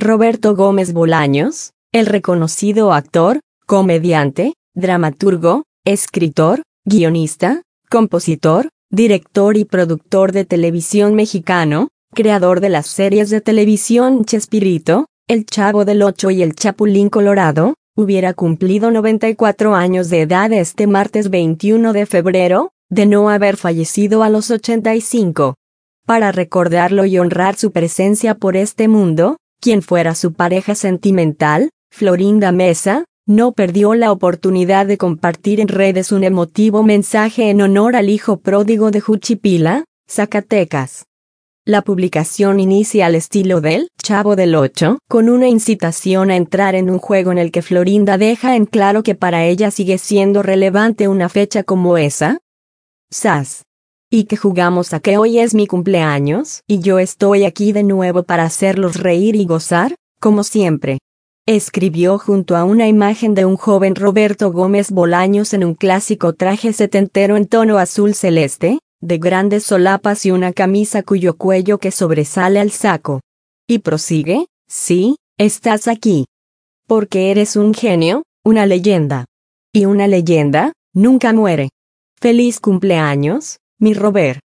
Roberto Gómez Bolaños, el reconocido actor, comediante, dramaturgo, escritor, guionista, compositor, director y productor de televisión mexicano, creador de las series de televisión Chespirito, El Chavo del Ocho y El Chapulín Colorado, hubiera cumplido 94 años de edad este martes 21 de febrero, de no haber fallecido a los 85. Para recordarlo y honrar su presencia por este mundo, quien fuera su pareja sentimental, Florinda Mesa, no perdió la oportunidad de compartir en redes un emotivo mensaje en honor al hijo pródigo de Juchipila, Zacatecas. La publicación inicia al estilo del Chavo del Ocho, con una incitación a entrar en un juego en el que Florinda deja en claro que para ella sigue siendo relevante una fecha como esa. ¡Sas! Y que jugamos a que hoy es mi cumpleaños, y yo estoy aquí de nuevo para hacerlos reír y gozar, como siempre. Escribió junto a una imagen de un joven Roberto Gómez Bolaños en un clásico traje setentero en tono azul celeste, de grandes solapas y una camisa cuyo cuello que sobresale al saco. Y prosigue: sí, estás aquí. Porque eres un genio, una leyenda. Y una leyenda nunca muere. Feliz cumpleaños, mi Robert.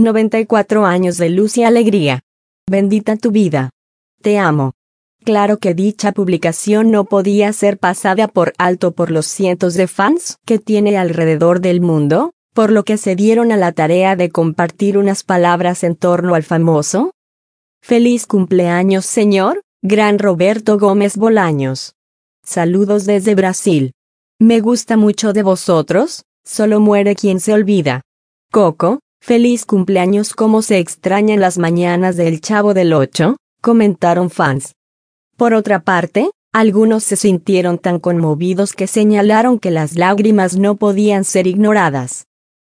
94 años de luz y alegría. Bendita tu vida. Te amo. Claro que dicha publicación no podía ser pasada por alto por los cientos de fans que tiene alrededor del mundo, por lo que se dieron a la tarea de compartir unas palabras en torno al famoso. Feliz cumpleaños, señor, gran Roberto Gómez Bolaños. Saludos desde Brasil. Me gusta mucho de vosotros, solo muere quien se olvida. Coco, feliz cumpleaños. Cómo se extrañan las mañanas del Chavo del Ocho, comentaron fans. Por otra parte, algunos se sintieron tan conmovidos que señalaron que las lágrimas no podían ser ignoradas.